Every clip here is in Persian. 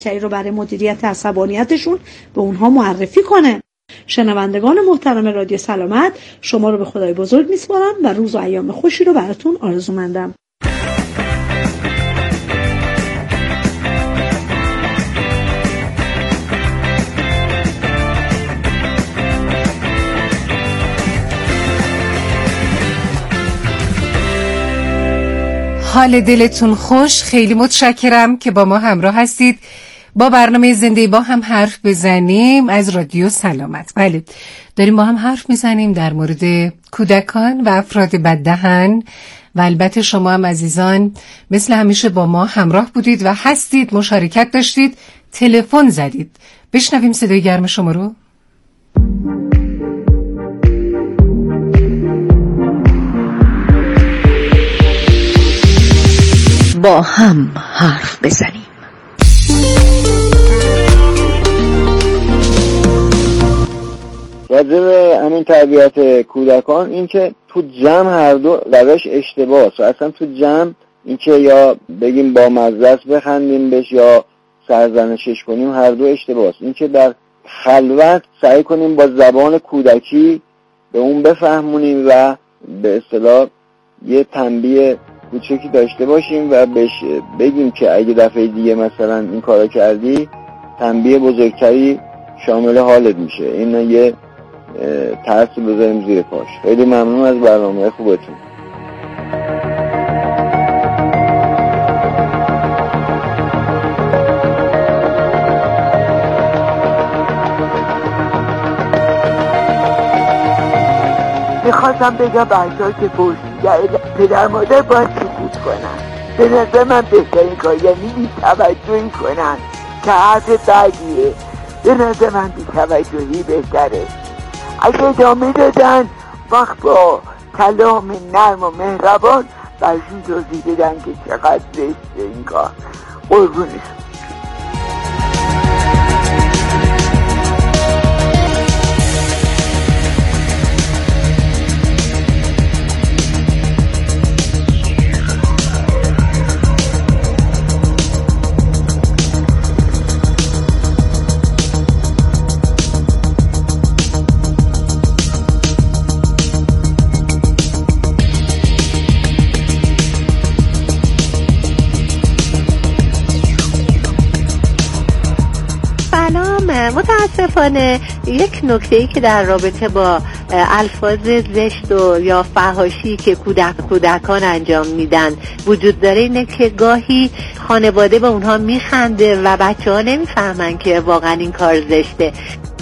رو برای مدیریت عصبانیتشون به اونها معرفی کنه. شنوندگان محترم رادیو سلامت، شما رو به خدای بزرگ میسپارم و روز و ایام خوشی رو براتون آرزومندم. حال دلتون خوش، خیلی متشکرم که با ما همراه هستید با برنامه زنده با هم حرف بزنیم از رادیو سلامت. بله، داریم با هم حرف میزنیم در مورد کودکان و افراد بددهن و البته شما هم عزیزان مثل همیشه با ما همراه بودید و هستید، مشارکت داشتید، تلفن زدید. بشنویم صدای گرم شما رو. با هم حرف بزنیم. راجع به همین تربیت کودکان، این که تو جمع هر دو روش اشتباهه. اصلا تو جمع این که یا بگیم با مزه بخندیم بهش یا سرزنشش کنیم، هر دو اشتباهه. این که در خلوت سعی کنیم با زبان کودکی به اون بفهمونیم و به اصطلاح یه تنبیه کوچکی داشته باشیم و بهش بگیم که اگه دفعه دیگه مثلا این کارا کردی تنبیه بزرگتری شامل حالت میشه. این یه ترس بذاریم زیر پاش. خیلی ممنون از برنامه خوبتون. میخواستم بگم بچه‌ها که پرسیدن پدر مادر باید سکوت کنن. به نظر من بهترین کار یعنی بی‌توجهی کنن که حرف بدیه. به نظر من بی‌توجهی بهتره. اگه ادامه دادن وقت با کلام نرم و مهربان برشون توضیح بدن که چقدر زشته این کار. قربونشون. متاسفانه یک نکته‌ای که در رابطه با الفاظ زشت و یا فحاشی که کودکان انجام میدن وجود داره، اینه که گاهی خانواده به اونها میخنده و بچه‌ها نمیفهمن که واقعا این کار زشته.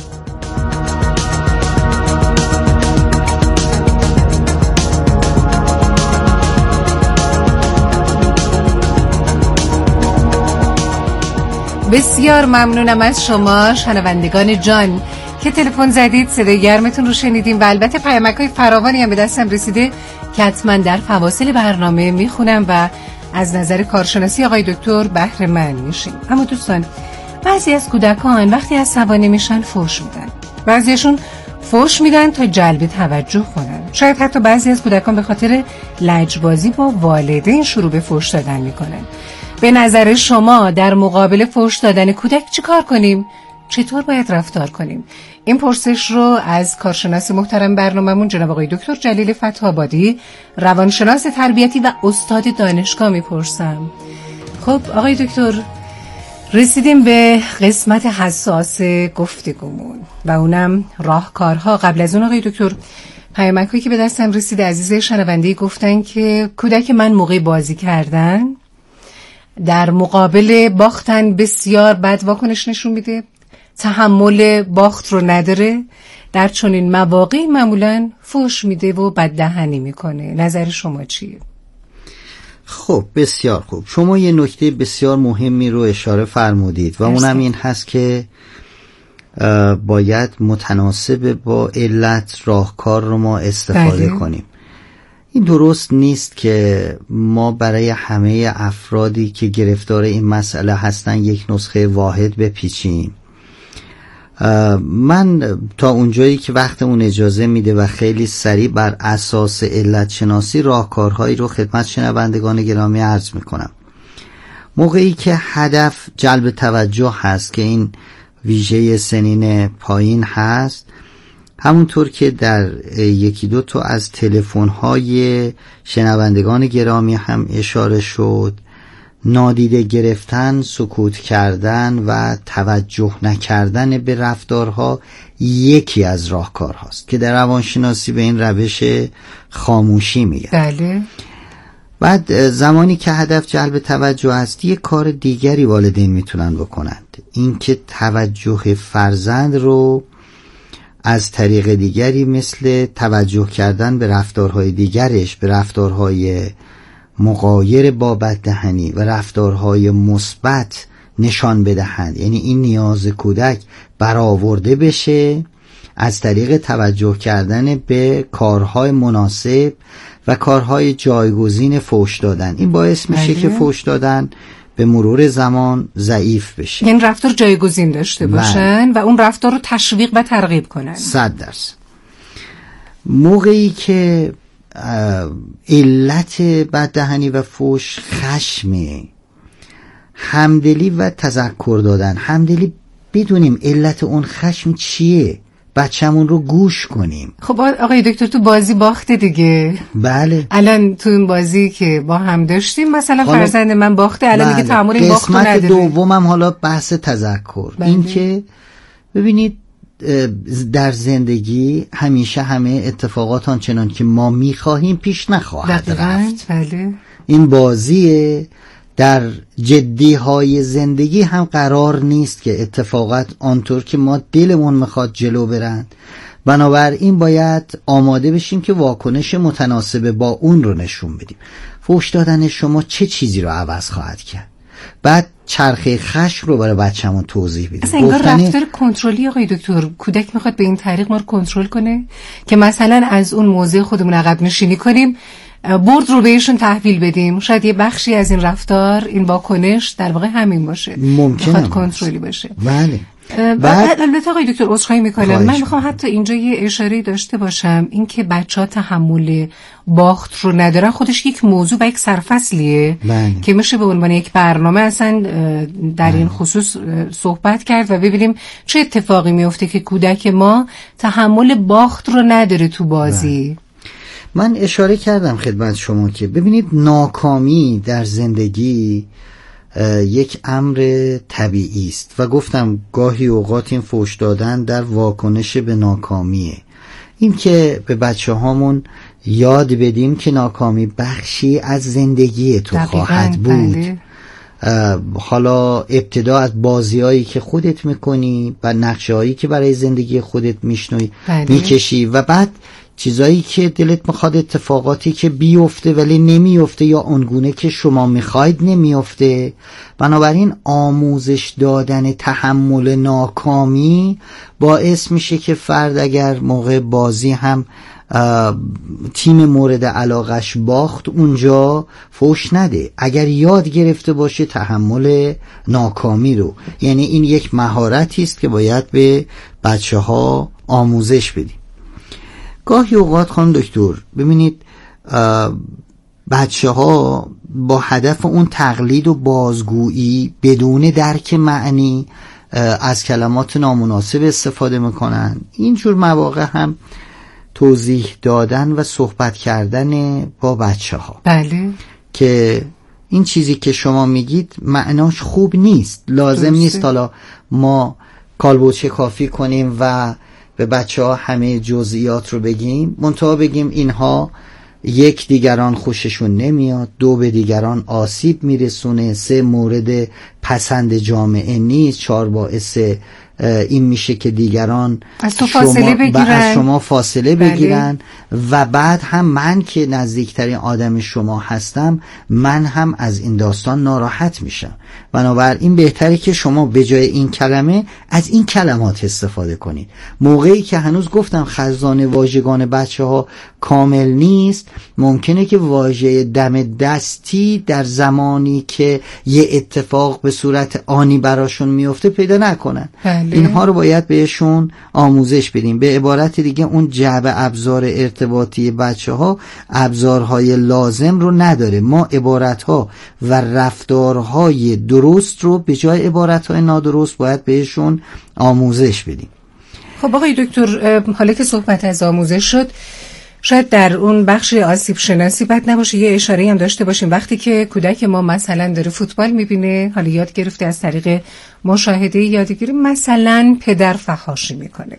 بسیار ممنونم از شما شنوندگان جان که تلفن زدید، صدای گرمتون رو شنیدیم و البته پیامک‌های فراوانی هم به دستم رسیده که حتما در فواصل برنامه میخونم و از نظر کارشناسی آقای دکتر بهره مند میشیم. اما دوستان، بعضی از کودکان وقتی عصبانی میشن فحش میدن، بعضیشون فحش میدن تا جلب توجه کنن. شاید حتی بعضی از کودکان به خاطر لجبازی با والدین شروع به فحش دادن میکنن. به نظر شما در مقابل فحش دادن کودک چی کار کنیم؟ چطور باید رفتار کنیم؟ این پرسش رو از کارشناس محترم برنامه‌مون جناب آقای دکتر جلیل فتح‌آبادی، روانشناس تربیتی و استاد دانشگاه میپرسم. خب آقای دکتر، رسیدیم به قسمت حساس گفتگومون و اونم راهکارها. قبل از اون آقای دکتر، پیامک‌هایی که به دستم رسیده عزیز شنونده گفتن که کودک من موقع بازی کردن در مقابل باختن بسیار بد واکنش نشون میده، تحمل باخت رو نداره، در چنین مواقعی معمولاً فحش میده و بددهنی میکنه. نظر شما چیه؟ خب بسیار خوب، شما یه نکته بسیار مهمی رو اشاره فرمودید و اونم این هست که باید متناسب با علت راهکار رو ما استفاده کنیم. این درست نیست که ما برای همه افرادی که گرفتار این مسئله هستن یک نسخه واحد بپیچیم. من تا اونجایی که وقت اون اجازه میده و خیلی سریع بر اساس علت شناسی راهکارهایی رو خدمت شنوندگان گرامی عرض میکنم. موقعی که هدف جلب توجه هست که این ویژه سنین پایین هست، همونطور که در یکی دو تا از تلفن‌های شنوندگان گرامی هم اشاره شد، نادیده گرفتن، سکوت کردن و توجه نکردن به رفتارها یکی از راهکارهاست که در روانشناسی به این روش خاموشی میگن. بله. بعد زمانی که هدف جلب توجه است، یک کار دیگری والدین میتونن بکنند، اینکه توجه فرزند رو از طریق دیگری مثل توجه کردن به رفتارهای دیگرش، به رفتارهای مغایر با بددهنی و رفتارهای مثبت نشان بدهند. یعنی این نیاز کودک برآورده بشه از طریق توجه کردن به کارهای مناسب و کارهای جایگزین فحش دادن. این باعث میشه که فحش دادن به مرور زمان ضعیف بشه، این رفتار جایگزین داشته باشن و اون رفتار رو تشویق و ترغیب کنن. 100%. موقعی که علت بددهنی و فحش خشمه، همدلی و تذکر دادن. همدلی بدونیم علت اون خشم چیه، بچه‌مون رو گوش کنیم. خب آقای دکتر تو بازی باخته دیگه. بله. الان تو این بازی که با هم داشتیم مثلا فرزند من باخته، الان دیگه تحمل این باخت نداره. قسمت دومم حالا بحث تذکر. این که ببینید در زندگی همیشه همه اتفاقات آنچنان که ما میخواهیم پیش نخواهد رفت. بله. این بازیه. در جدی های زندگی هم قرار نیست که اتفاقات آنطور که ما دلمون میخواد جلو برند. بنابراین باید آماده بشیم که واکنش متناسب با اون رو نشون بدیم. فحش دادن شما چه چیزی رو عوض خواهد کرد؟ بعد چرخه خشم رو برای بچه‌مون توضیح بدیم. اصلا انگار رفتار کنترلی آقای دکتر، کودک میخواد به این طریق ما رو کنترل کنه که مثلا از اون موضع خودمون عقب نشینی کنیم، برد رو بهشون تحویل بدیم. شاید یه بخشی از این رفتار، این واکنش در واقع همین باشه، ممکنه کنترلی باشه. بله. بعد البته آقای دکتر عذرخواهی میکنم، من میخوام حتی اینجا یه اشاره داشته باشم، این که بچه‌ها تحمل باخت رو ندارن خودش یک موضوع و یک سرفصلیه که میشه به عنوان یک برنامه اصلا در این خصوص صحبت کرد و ببینیم چه اتفاقی میفته که کودک ما تحمل باخت رو نداره تو بازی. من اشاره کردم خدمت شما که ببینید ناکامی در زندگی یک امر طبیعی است و گفتم گاهی اوقات این فحش دادن در واکنش به ناکامیه. این که به بچه هامون یاد بدیم که ناکامی بخشی از زندگی تو خواهد بود. بله. حالا ابتدا از بازیایی که خودت میکنی و نقشه‌هایی که برای زندگی خودت میشنوی میکشی و بعد چیزایی که دلت میخواد، اتفاقاتی که بیفته ولی نمیفته یا اونگونه که شما میخواید نمیفته. بنابراین آموزش دادن تحمل ناکامی باعث میشه که فرد اگر موقع بازی هم تیم مورد علاقش باخت اونجا فحش نده، اگر یاد گرفته باشه تحمل ناکامی رو. یعنی این یک مهارتی است که باید به بچه ها آموزش بدیم. گاهی اوقات خانم دکتر ببینید بچه ها با هدف اون تقلید و بازگویی بدون درک معنی از کلمات نامناسب استفاده میکنن. اینجور مواقع هم توضیح دادن و صحبت کردن با بچه ها، بله، که این چیزی که شما میگید معناش خوب نیست، لازم نیست حالا ما کالبوچه کافی کنیم و به بچه ها همه جزئیات رو بگیم، منتها بگیم اینها یک دیگران خوششون نمیاد، دو به دیگران آسیب میرسونه، سه مورد پسند جامعه نیست، چهار باعث این میشه که دیگران از تو فاصله بگیرن، از شما فاصله بگیرن و بعد هم من که نزدیکترین آدم شما هستم من هم از این داستان ناراحت میشم. بنابراین بهتره که شما به جای این کلمه از این کلمات استفاده کنید. موقعی که هنوز گفتم خزانه واژگان بچه ها کامل نیست، ممکنه که واژه دم دستی در زمانی که یه اتفاق به صورت آنی براشون میفته پیدا نکنن. اینها رو باید بهشون آموزش بدیم. به عبارت دیگه اون جعبه ابزار ارتباطی بچه ها ابزارهای لازم رو نداره. ما عبارتها و رفتارهای درست رو به جای عبارتهای نادرست باید بهشون آموزش بدیم. خب آقای دکتر، حالا که صحبت از آموزش شد، شاید در اون بخش آسیب شناسی بد نباشه یه اشاره هم داشته باشیم. وقتی که کودک ما مثلا داره فوتبال میبینه، حالا یاد گرفته از طریق مشاهده یادگیری، مثلا پدر فحاشی میکنه،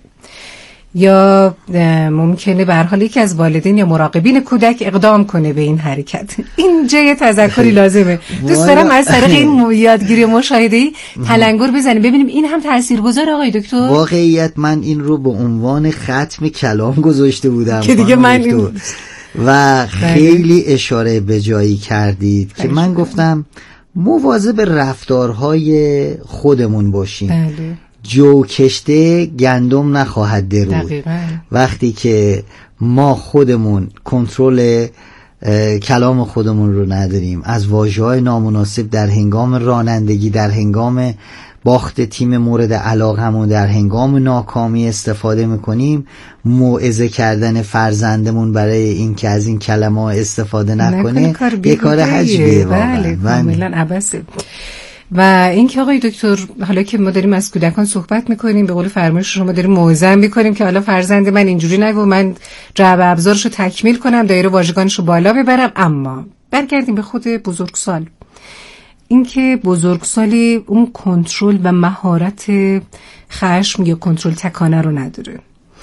یا ممکنه به هر حال یکی از والدین یا مراقبین کودک اقدام کنه به این حرکت، اینجا یه تذکری لازمه. دوست دارم از طریق این یادگیری مشاهده‌ای تلنگر بزنیم ببینیم این هم تاثیرگذار آقای دکتر. واقعیت من این رو به عنوان ختم کلام گذاشته بودم که دیگه من و خیلی اشاره به جایی کردید که من گفتم مواظب رفتارهای خودمون باشیم. بله. جو کشته گندم نخواهد درود. دقیقاً. وقتی که ما خودمون کنترل کلام خودمون رو نداریم، از واژه‌های نامناسب در هنگام رانندگی، در هنگام باخت تیم مورد علاقمون، در هنگام ناکامی استفاده میکنیم، موعظه کردن فرزندمون برای این که از این کلمه استفاده نکنه یه کار حجبیه. بله، کاملا عبثه. و اینکه آقای دکتر، حالا که ما داریم از کودکان صحبت میکنیم، به قول فرمایش شما داریم موعظه میکنیم که حالا فرزند من اینجوری نگو، من جعبه ابزارشو تکمیل کنم، دایره واژگانشو بالا ببرم. اما برگردیم به خود بزرگسال. اینکه بزرگسالی اون کنترل و مهارت خشم یا کنترل تکانه رو نداره.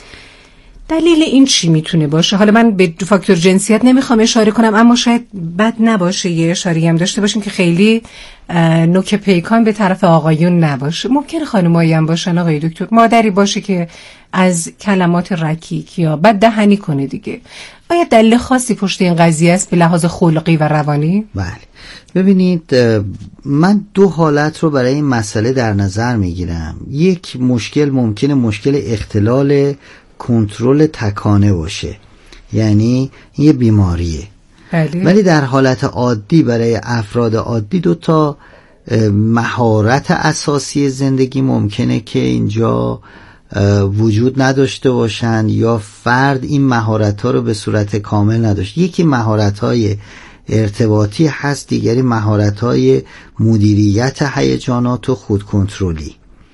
دلیل این چی میتونه باشه؟ حالا من به فاکتور جنسیت نمیخوام اشاره کنم، اما شاید بد نباشه یه اشاره هم داشته باشیم که خیلی نوک پیکان به طرف آقایون نباشه. ممکنه خانمایی هم باشن آقای دکتر، مادری باشه که از کلمات رکیک یا بد دهنی کنه دیگه. آیا دلیل خاصی پشت این قضیه است به لحاظ خلقی و روانی؟ بله. ببینید، من دو حالت رو برای این مسئله در نظر میگیرم. یک مشکل ممکنه مشکل اختلال کنترل تکانه باشه، یعنی یه بیماریه. بله. ولی در حالت عادی برای افراد عادی دو تا مهارت اساسی زندگی ممکنه که اینجا وجود نداشته باشن یا فرد این مهارت‌ها رو به صورت کامل نداشته. یکی مهارت‌های ارتباطی هست، دیگری مهارت‌های مدیریت هیجانات و خودکنترلی.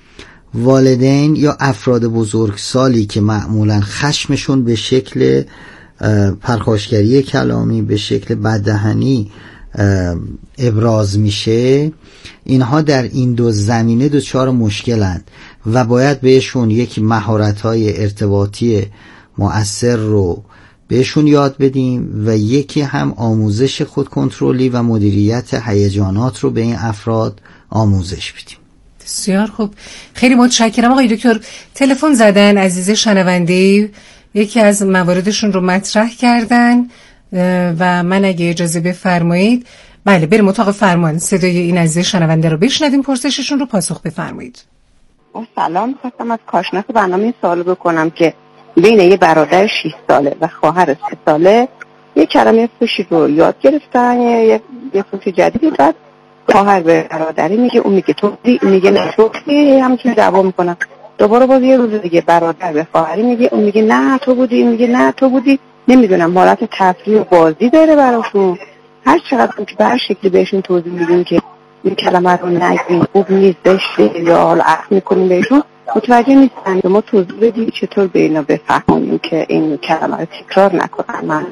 والدین یا افراد بزرگسالی که معمولا خشمشون به شکل پرخاشگری کلامی، به شکل بددهنی ابراز میشه، اینها در این دو زمینه دچار مشکلند و باید بهشون یک مهارت‌های ارتباطی مؤثر رو بهشون یاد بدیم و یکی هم آموزش خودکنترلی و مدیریت هیجانات رو به این افراد آموزش بدیم. بسیار خوب، خیلی متشکرم آقای دکتر. تلفن زدن عزیز شنونده، یکی از مواردشون رو مطرح کردن و من اگه اجازه بفرمایید، بله بریم اتاق فرمان، صدای این عزیز شنونده رو بشنویم، پرسششون رو پاسخ بفرمایید. سلام، خواستم از کارشناس برنامه سوال بکنم که بین یه برادر 6 ساله و خواهر 3 ساله یه کلمه فوشی رو یاد گرفتن، یه فوش جدیدی. بعد خواهر به برادری میگه، اون میگه تو بودی، این میگه نه تو بودی، همچنین دعوا میکنن. دوباره باز یه روز دیگه برادر به خواهری میگه، اون میگه نه تو بودی، این میگه نه تو بودی. نمیدونم، حالت تفریح و بازی داره براشون. هر چقدر که به هر شکلی بهشون توضیح میدیم که این کلمه رو نگین، خوب نیست، زشته، یا حالا عقل میکنیم بهشون، متوجه نیستن. ما توضیح بدیم چطور به اینا بفهمونیم که این کلمه رو تکرار نکنن. ممنون.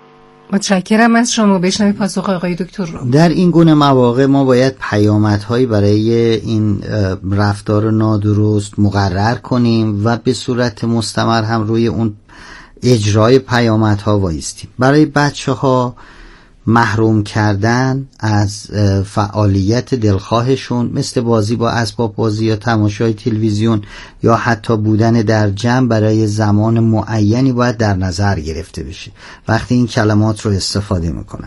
متشکرم از شما. بشنوید پاسخ آقای دکتر رو. در این گونه مواقع ما باید پیامدهایی برای این رفتار نادرست مقرر کنیم و به صورت مستمر هم روی اون اجرای پیامدها وایستیم. برای بچه‌ها محروم کردن از فعالیت دلخواهشون مثل بازی با اسباب بازی یا تماشای تلویزیون یا حتی بودن در جمع برای زمان معینی باید در نظر گرفته بشه وقتی این کلمات رو استفاده میکنن.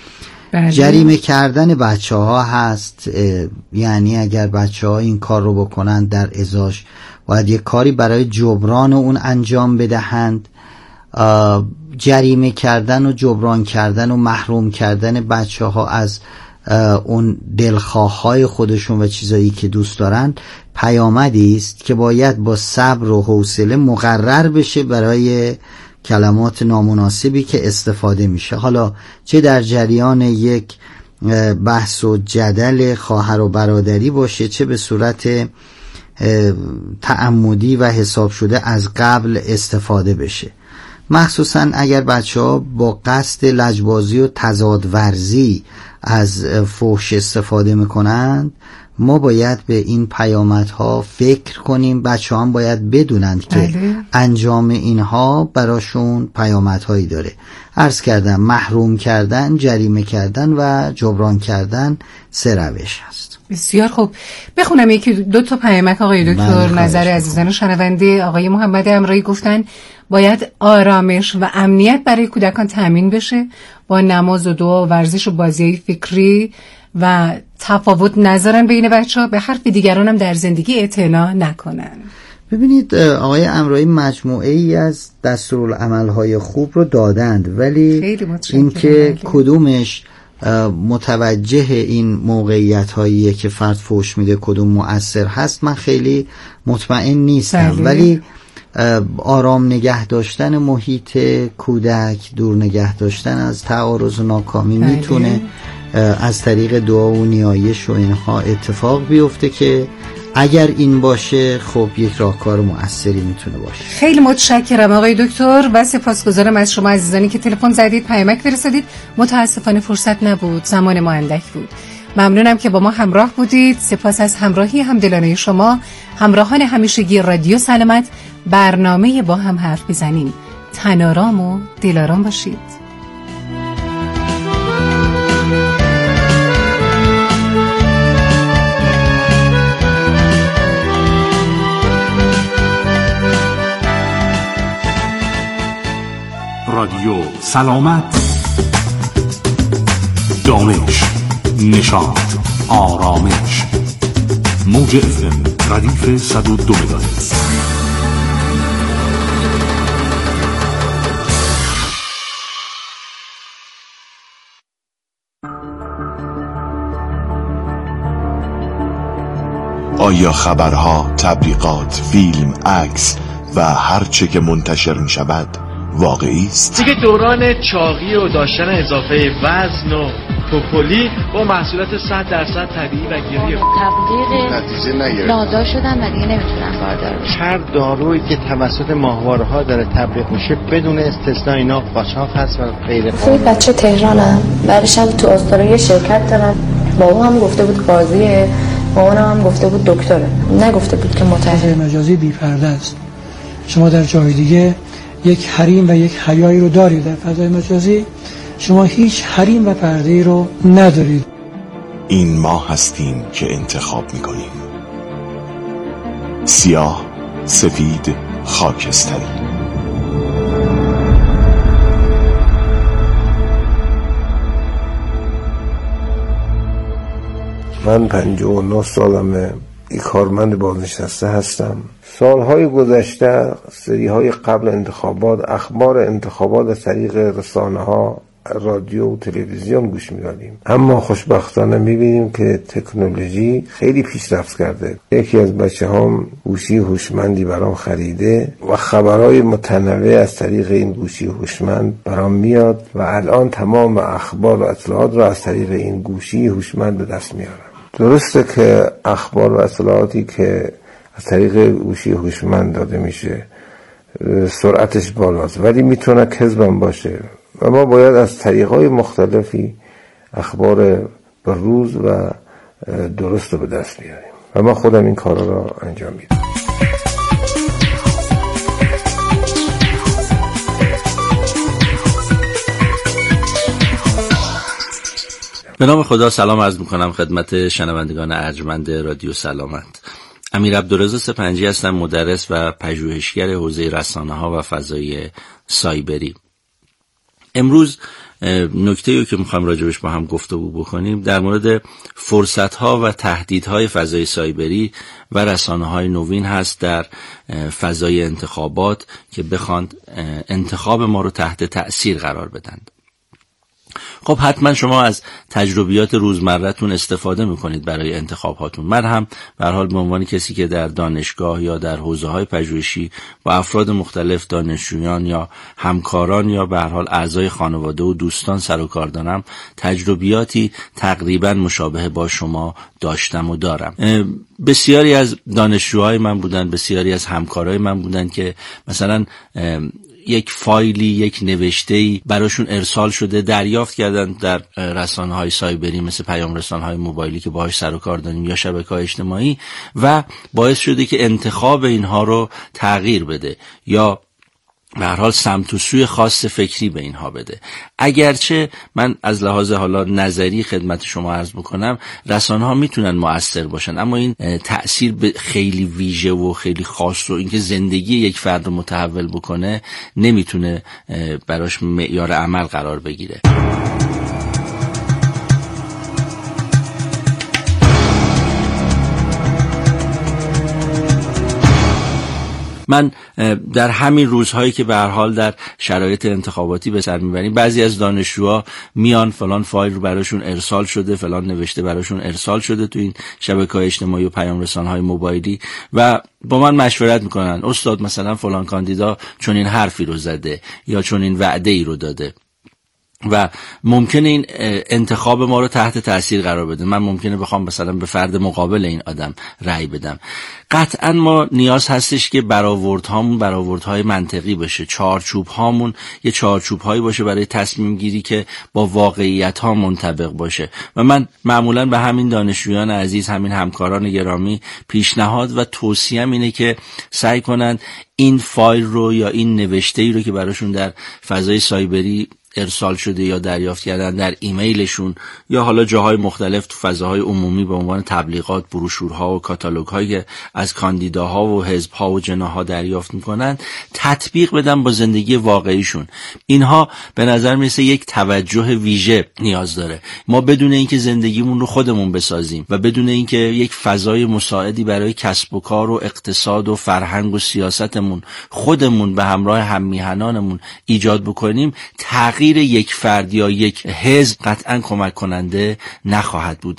جریمه کردن بچه ها هست، یعنی اگر بچه ها این کار رو بکنن در ازاش باید یک کاری برای جبران اون انجام بدهند. جریمه کردن و جبران کردن و محروم کردن بچه ها از اون دلخواه‌های خودشون و چیزایی که دوست دارن پیامدی است که باید با صبر و حوصله مقرر بشه برای کلمات نامناسبی که استفاده میشه، حالا چه در جریان یک بحث و جدل خواهر و برادری باشه، چه به صورت تعمدی و حساب شده از قبل استفاده بشه. مخصوصا اگر بچه‌ها با قصد لجبازی و تضاد ورزی از فحش استفاده میکنند، ما باید به این پیامدها فکر کنیم. بچه‌ها هم باید بدونند که انجام اینها براشون پیامدهایی داره. عرض کردم محروم کردن، جریمه کردن و جبران کردن 3 روش هست. بسیار خوب. بخونم یکی 2 پیامک آقای دکتر. نظر عزیزان شنونده آقای محمد امرایی گفتن باید آرامش و امنیت برای کودکان تامین بشه با نماز و دعا و ورزش و بازی فکری و تفاوت نذارن بین بچه‌ها، به حرف دیگران هم در زندگی اعتنا نکنن. ببینید آقای امرایی مجموعه ای از دستورالعمل‌های خوب رو دادند، ولی اینکه کدومش متوجه این موقعیت هاییه که فرد فحش میده، کدوم مؤثر هست، من خیلی مطمئن نیستم. ولی آرام نگه داشتن محیط کودک، دور نگه داشتن از تعارض و ناکامی میتونه از طریق دعا و نیایش و اینها اتفاق بیفته که اگر این باشه خب یک راهکار مؤثری میتونه باشه. خیلی متشکرم آقای دکتر و سپاسگزارم از شما عزیزانی که تلفن زدید، پیامک فرستادید. متاسفانه فرصت نبود، زمان ما اندک بود. ممنونم که با ما همراه بودید. سپاس از همراهی همدلانه شما، همراهان همیشگی رادیو سلامت. برنامه با هم حرف بزنیم. تن‌آرام و دل‌آرام باشید. رادیو سلامت، دانش، نشاط، آرامش. موج FM ردیف 102 مگاهرتز. آیا خبرها، تبلیغات، فیلم، عکس و هر چه که منتشر می شود واقعی است؟ دیگه دوران چاقی و داشتن اضافه وزن و پوپولی با محصولات 100% طبیعی و گیری تبلیغ نتیجه نگرفت، نادار شدن و دیگه نمیتونن باردار بشن. هر دارویی که توسط ماهواره‌ها داره تبلیغ میشه بدون استثناء اینا قاچاق هست و غیر قانونی. بچه تهرانم، بعد شب تو آستانه شرکت دارم. بابا هم گفته بود قاضیه، مامانم هم گفته بود دکتره، نگفته بود که متهم. مجازی بی پرده است. شما در جای دیگه یک حریم و یک حیایی رو دارید، در فضای مجازی شما هیچ حریم و پرده‌ای رو ندارید. این ما هستیم که انتخاب میکنیم، سیاه، سفید، خاکستری. من 59 سالمه، یک کارمند بازنشسته هستم. سالهای گذشته، سریهای قبل انتخابات، اخبار انتخابات از طریق رسانه‌ها، رادیو و تلویزیون گوش می‌دادیم. اما خوشبختانه می‌بینیم که تکنولوژی خیلی پیشرفت کرده. یکی از بچه‌هام گوشی هوشمندی برام خریده و خبرهای متنوع از طریق این گوشی هوشمند برام میاد و الان تمام اخبار و اطلاعات را از طریق این گوشی هوشمند به دست میارم. درسته که اخبار و اطلاعاتی که از طریق گوشی هوشمند داده میشه سرعتش بالاست، ولی میتونه کذبم باشه و ما باید از طریقهای مختلفی اخبار به روز و درست رو به دست بیاریم و من خودم این کارا را انجام میدم. به نام خدا سلام عرض میکنم خدمت شنوندگان ارجمند رادیو سلامت. امیر عبدالرضا سپنجی هستم، مدرس و پژوهشگر حوزه رسانه‌ها و فضای سایبری. امروز نکته‌ای که میخوام راجبش با هم گفتگو بکنیم در مورد فرصت‌ها و تهدیدهای فضای سایبری و رسانه‌های نوین هست در فضای انتخابات که بخواند انتخاب ما رو تحت تأثیر قرار بدند. خب حتما شما از تجربیات روزمره‌تون استفاده میکنید برای انتخاباتون. من هم به هر حال به عنوان کسی که در دانشگاه یا در حوزه‌های پژوهشی با افراد مختلف، دانشجویان یا همکاران یا به هر حال اعضای خانواده و دوستان سر و کار دارم، تجربیاتی تقریبا مشابه با شما داشتم و دارم. بسیاری از دانشجوهای من بودن، بسیاری از همکارای من بودن که مثلا یک فایلی، یک نوشته‌ای براشون ارسال شده، دریافت کردن در رسانه‌های سایبری مثل پیام رسانه‌های موبایلی که باهاش سر و کار داریم یا شبکه‌های اجتماعی و باعث شده که انتخاب اینها رو تغییر بده یا به هر حال سمت و سوی خاص فکری به اینها بده. اگرچه من از لحاظ حالا نظری خدمت شما عرض بکنم رسانه‌ها میتونن مؤثر باشن، اما این تأثیر به خیلی ویژه و خیلی خاص و اینکه زندگی یک فرد رو متحول بکنه نمیتونه براش معیار عمل قرار بگیره. من در همین روزهایی که به هر حال در شرایط انتخاباتی به سر میبریم، بعضی از دانشجوها میان فلان فایل رو براشون ارسال شده، فلان نوشته براشون ارسال شده تو این شبکه‌های اجتماعی و پیام رسانه‌های موبایلی و با من مشورت میکنن استاد مثلا فلان کاندیدا چون این حرفی رو زده یا چون این وعده‌ای رو داده و ممکنه این انتخاب ما رو تحت تاثیر قرار بده. من ممکنه بخوام مثلا به فرد مقابل این آدم رأی بدم. قطعا ما نیاز هستش که برآوردهامون برآوردهای منطقی بشه، چارچوب هامون یه چارچوب هایی باشه برای تصمیم گیری که با واقعیت ها منطبق باشه و من معمولا به همین دانشجویان عزیز، همین همکاران گرامی پیشنهاد و توصیه‌ام اینه که سعی کنن این فایل رو یا این نوشته‌ای رو که براشون در فضای سایبری ارسال شده یا دریافت کردن در ایمیلشون یا حالا جاهای مختلف تو فضاهای عمومی به عنوان تبلیغات، بروشورها و کاتالوگ‌هایی که از کاندیداها و حزب‌ها و جناح‌ها دریافت می‌کنن تطبیق بدن با زندگی واقعیشون. اینها به نظر میرسه یک توجه ویژه نیاز داره. ما بدون اینکه زندگیمون رو خودمون بسازیم و بدون اینکه یک فضای مساعدی برای کسب و کار و اقتصاد و فرهنگ و سیاستمون خودمون به همراه هم‌میهنانمون ایجاد بکنیم، تغییر یک فرد یا یک حزب قطعاً کمک کننده نخواهد بود.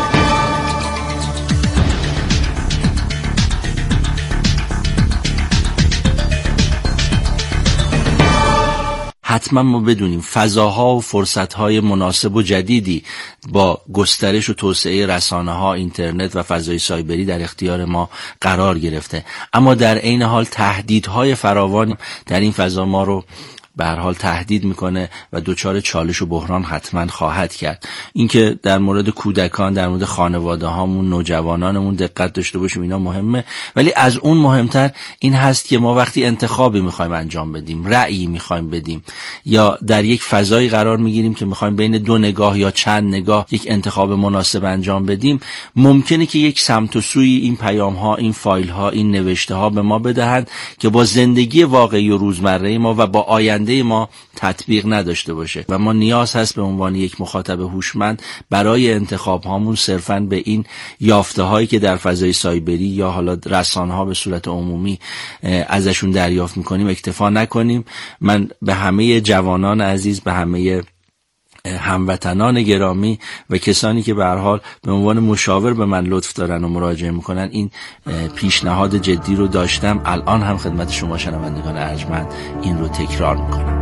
حتما ما بدونیم فضاها و فرصتهای مناسب و جدیدی با گسترش و توسعه رسانه‌ها، اینترنت و فضای سایبری در اختیار ما قرار گرفته، اما در عین حال تهدیدهای فراوان در این فضا ما رو به هر حال تهدید میکنه و دچار چالش و بحران حتما خواهد کرد. اینکه در مورد کودکان، در مورد خانواده هامون، نوجوانانمون دقت داشته باشیم، اینا مهمه، ولی از اون مهمتر این هست که ما وقتی انتخابی میخوایم انجام بدیم، رأیی میخوایم بدیم یا در یک فضایی قرار میگیریم که میخوایم بین دو نگاه یا چند نگاه یک انتخاب مناسب انجام بدیم، ممکنه که یک سمت و سوی این پیام ها، این فایل ها، این نوشته ها به ما بدهند که با زندگی واقعی و روزمره ما و با آینده ما تطبیق نداشته باشه و ما نیاز هست به عنوان یک مخاطب هوشمند برای انتخاب هامون صرفاً به این یافته هایی که در فضای سایبری یا حالا رسانه ها به صورت عمومی ازشون دریافت میکنیم اکتفا نکنیم. من به همه جوانان عزیز، به همه هموطنان گرامی و کسانی که به هر حال به عنوان مشاور به من لطف دارن و مراجعه میکنن این پیشنهاد جدی رو داشتم. الان هم خدمت شما شنوندگان ارجمند این رو تکرار میکنم.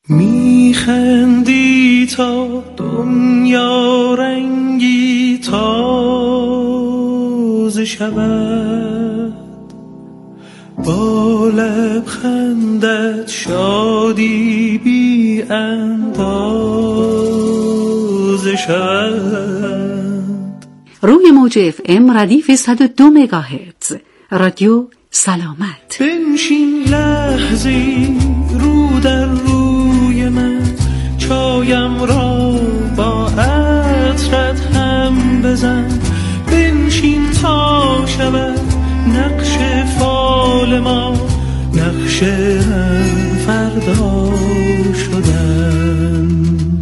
میخندی تا دنیا رنگی تازه شود، با لبخندت شادی بی اندازه شود. روی موج FM ردیف 102 مگاهرتز رادیو سلامت. بنشین لحظی رو در روی من، چایم را با عطرت هم بزن. بنشین تا شود نقش فال ما، نقش هم فردا شدن.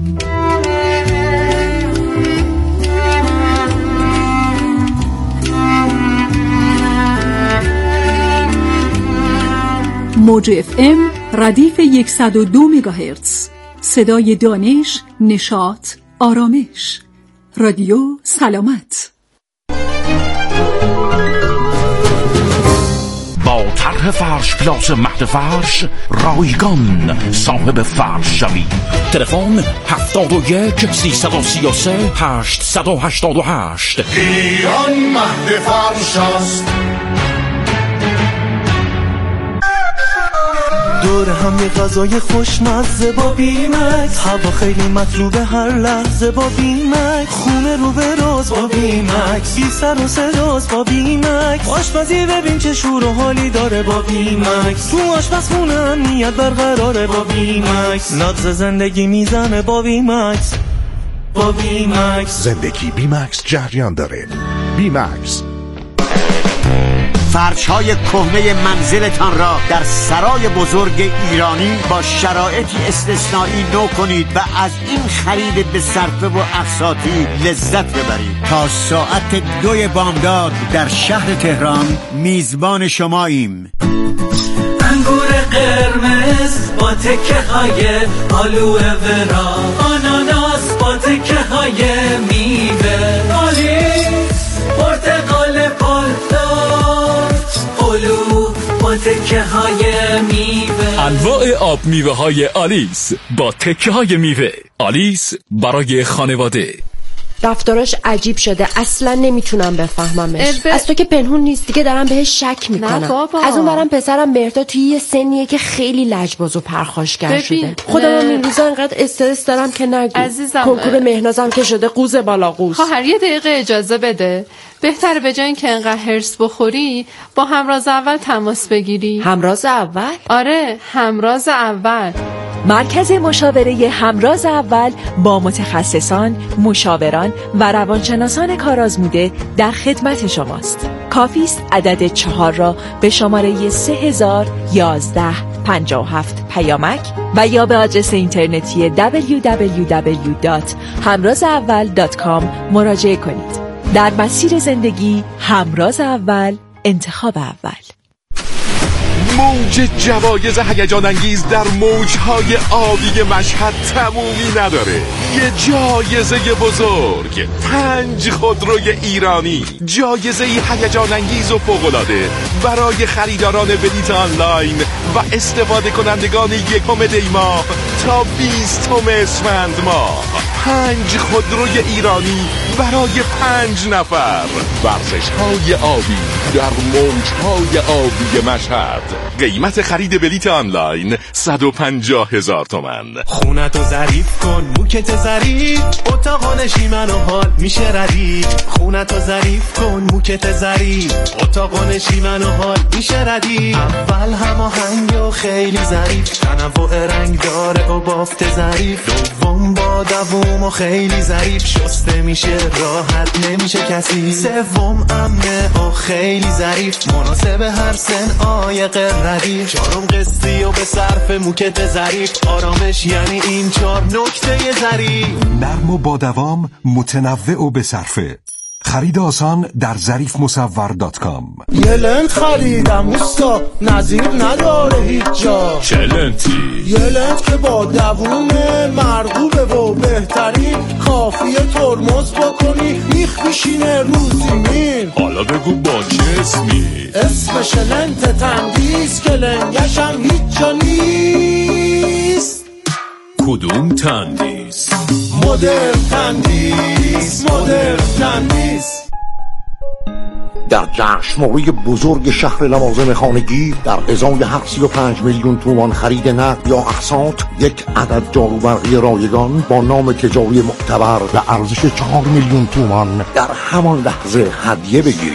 موج FM ردیف 102 مگاهرتز، صدای دانش، نشاط، آرامش. رادیو سلامت. با طرح فرش پلاس مهد فرش رایگان صاحب فرش شوی. تلفن 71 333 888. ایران مهد فرش است. دور هم یه غذای خوشمزه با بیمکس، هوا خیلی مطلوبه هر لحظه با بیمکس، خونه رو به راز با بیمکس، بی سر و صداست با بیمکس، آشپزی ببین چه شور و حالی داره با بیمکس، تو آشپزخونه امنیت برقراره با بیمکس، نبض زندگی میزنه با بیمکس. با بیمکس زندگی بیمکس جریان داره. بیمکس. فرش‌های کهنه منزلتان را در سرای بزرگ ایرانی با شرایطی استثنایی نو کنید و از این خرید به صرفه و اقساطی لذت ببرید. تا ساعت 2 بامداد در شهر تهران میزبان شماییم. انگور قرمز با تکه های آلوه ورا، آناناس با تکه های میوه، آلیس پرتقال پالدار، هلو با تکه های میوه. انواع آب میوه های آلیس با تکه های میوه. آلیس برای خانواده. رفتاراش عجیب شده، اصلا نمیتونم بفهممش. از تو که پنهون نیست دیگه، دارم بهش شک میکنم. از اون برم پسرم مهرداد توی یه سنیه که خیلی لجباز و پرخاشگر شده. خودم این روزا انقدر استرس دارم که نگو. عزیزم کنکور مهنازم که شده قوز بالا قوز. خواهر یه دقیقه اجازه بده. بهتره به جای اینکه انقدر هرس بخوری با همراز اول تماس بگیری. همراز اول؟ آره، همراز اول. مرکز مشاوره همراز اول با متخصصان، مشاوران و روانشناسان کارآزموده در خدمت شماست. کافی است عدد 4 را به شماره 301157 پیامک و یا به آدرس اینترنتی www.hamrazaawal.com مراجعه کنید. در مسیر زندگی همراز اول، انتخاب اول. موج جوایز هیجان انگیز در موجهای آبی مشهد تمومی نداره. یه جایزه بزرگ، 5 خودروی ایرانی، جایزه هیجان انگیز و فوق‌العاده برای خریداران بلیط آنلاین و استفاده کنندگان 1 دی ماه تا 20 اسفند ماه. 5 خودروی ایرانی برای 5 نفر. ورزش‌های آبی در موجهای آبی مشهد. قیمت خرید بلیط آنلاین 150,000 تومان. خونتو ظریف کن، موکت ظریف، اتاق نشیمن و حال میشه ردیف. خونتو ظریف کن، موکت ظریف، اتاق نشیمن و حال میشه ردیف. اول هماهنگ و خیلی ظریف، تنوع رنگ داره و بافت ظریف. دوم با دوم و خیلی ظریف، شسته میشه راحت نمیشه کسی. سوم امنه و خیلی ظریف، مناسب هر سن عایق ردیف. 4 قسطی و به صرف موکت ظریف، آرامش یعنی این 4 نکته ظریف. نرم و با دوام، متنوع و به صرفه. خرید آسان در ظریفمصور.com. یه لنت خریدم اوستا، نظیر نداره هیچ جا. چه لنتی؟ یه لنت که با دوومه، مرغوبه و بهترین، کافیه ترمز بکنی میخ میشینه روزی میل. حالا بگو با چه اسمی؟ اسمش لنت تندیس که لنگشم هیچ جا نیست. کدوم تندیس؟ مدرن تندیس، مدرن تندیس. در جشنواره بزرگ شهر لوازم خانگی در ازای 35 میلیون تومان خرید نقد یا اقساط یک عدد جاروبرقی رایگان با نام تجاری معتبر به ارزش 4 میلیون تومان در همان لحظه هدیه بگیرید.